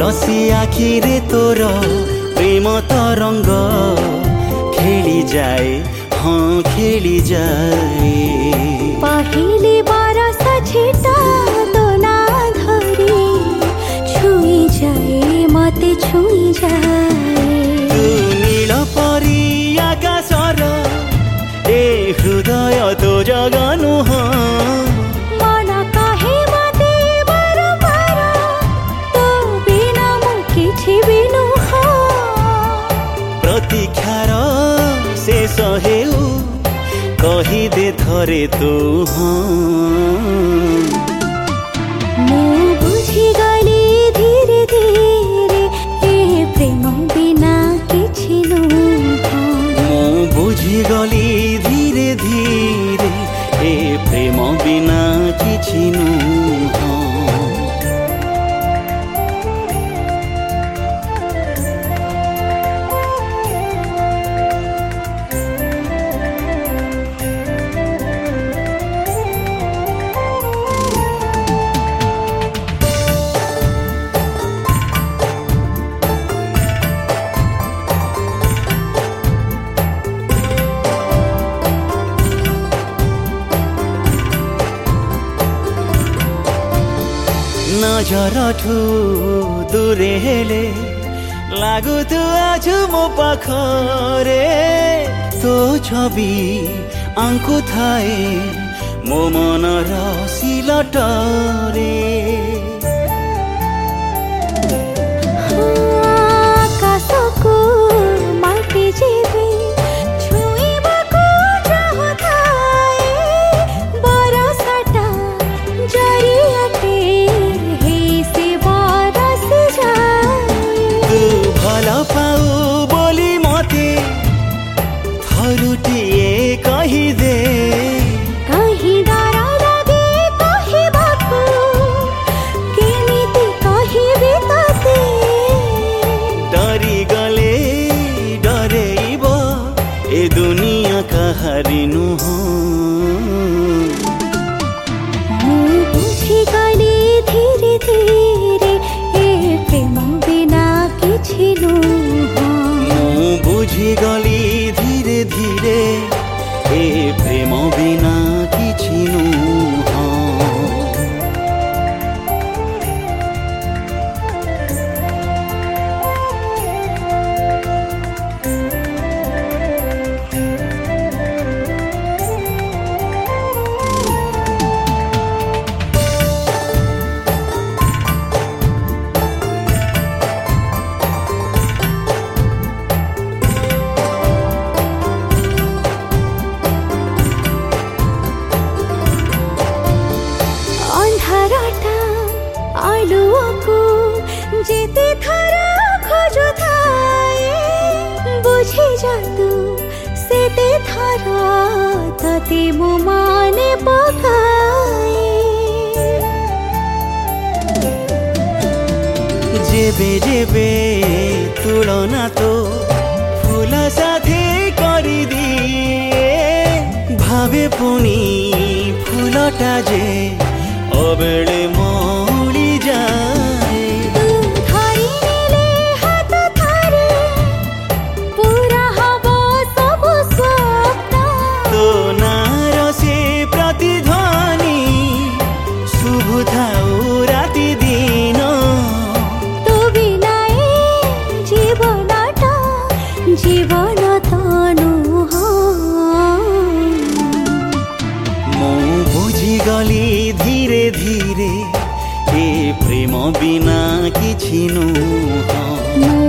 हसी आखिरे तोर प्रेम तरंग खेली जाए, हाँ खेली जाए। पहिले बरस छिटा दोना धरी छुई जाए, मते छुई जाए। तू नील परी आकाशर ए हृदय तो जगनु मन कहे मते बारम्बार तो बिना मु किछि बिनु प्रतीक्षार शेष हेउ कही दे थरे तू मु बुझी गली धीरे धीरे ए प्रेम बिना किछि नुह। मु बुझी गली धीरे धीरे ए प्रेम बिना किछि नुह। नजरठु दूरे हेले लागु तू आज मो पाखरे। तो छवि आंकु थाए मो मनर सिलटरे। आकाशको माटी जेबे छुइबाको चाहताए बरसटा जरियाटे हेसे बरस जाए। तू भल पाऊ बोली मते थरुटिए कहिदे। कहीं डर लगे कहबाकू केमिति कहिबे तते। डरी गले डरेइब ए दुनिया काहारी नुह। मु बुझी गली धीरे धीरे ए प्रेम बिना किछि नुह। मु बुझी गली धीरे धीरे ए प्रेम बिना किछि नुह। अन्धारटा आलुओको जेते थर खोजु थाए बुझी जातु सेते थर तते मो माने पकाए। जेबे जेबे तुलना तो फूल साथे करिदिए। भावे पुनी फूलटा जे अबेले मौली जाए। तू धरि नेले हात थारे पूरा हबो सबु स्वप्न। तो नार से प्रतिध्वनि शुभ थाऊ राति दिन। तू बिना ए जीवनटा जीवन तनुह। मु बुझी गली धीरे धीरे ए प्रेम बिना किछि नुह।